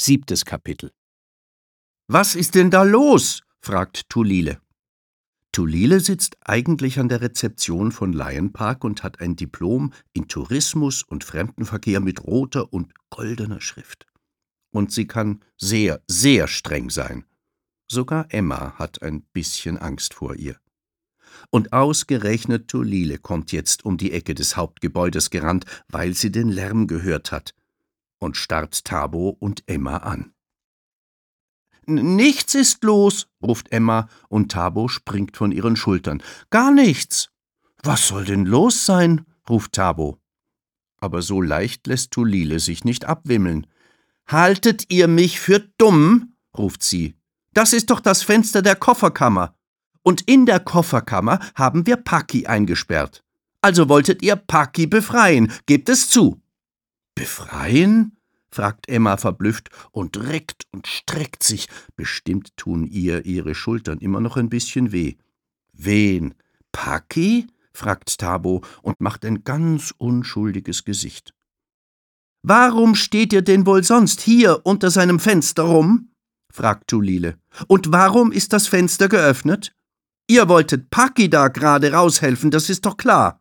7. Kapitel. »Was ist denn da los?« fragt Tulile. Tulile sitzt eigentlich an der Rezeption von Lion Park und hat ein Diplom in Tourismus und Fremdenverkehr mit roter und goldener Schrift. Und sie kann sehr, sehr streng sein. Sogar Emma hat ein bisschen Angst vor ihr. Und ausgerechnet Tulile kommt jetzt um die Ecke des Hauptgebäudes gerannt, weil sie den Lärm gehört hat, und starrt Thabo und Emma an. »Nichts ist los«, ruft Emma, und Thabo springt von ihren Schultern. »Gar nichts.« »Was soll denn los sein?« ruft Thabo. Aber so leicht lässt Tulile sich nicht abwimmeln. »Haltet ihr mich für dumm?« ruft sie. »Das ist doch das Fenster der Kofferkammer. Und in der Kofferkammer haben wir Paki eingesperrt. Also wolltet ihr Paki befreien, gebt es zu.« »Befreien?« fragt Emma verblüfft und reckt und streckt sich. Bestimmt tun ihr ihre Schultern immer noch ein bisschen weh. »Wen? Paki?« fragt Thabo und macht ein ganz unschuldiges Gesicht. »Warum steht ihr denn wohl sonst hier unter seinem Fenster rum?« fragt Tulile. »Und warum ist das Fenster geöffnet? Ihr wolltet Paki da gerade raushelfen, das ist doch klar.«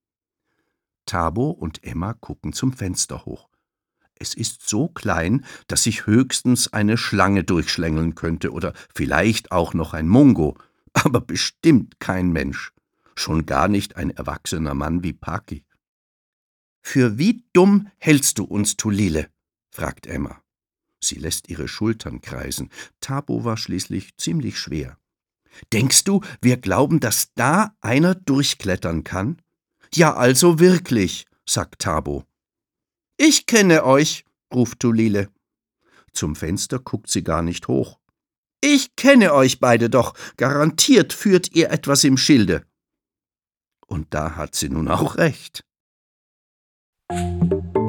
Thabo und Emma gucken zum Fenster hoch. Es ist so klein, dass sich höchstens eine Schlange durchschlängeln könnte oder vielleicht auch noch ein Mungo, aber bestimmt kein Mensch, schon gar nicht ein erwachsener Mann wie Paki. »Für wie dumm hältst du uns, Tulile?« fragt Emma. Sie lässt ihre Schultern kreisen. Thabo war schließlich ziemlich schwer. »Denkst du, wir glauben, dass da einer durchklettern kann?« »Ja, also wirklich«, sagt Thabo. »Ich kenne euch«, ruft Tulile. Zum Fenster guckt sie gar nicht hoch. »Ich kenne euch beide doch, garantiert führt ihr etwas im Schilde.« Und da hat sie nun auch recht.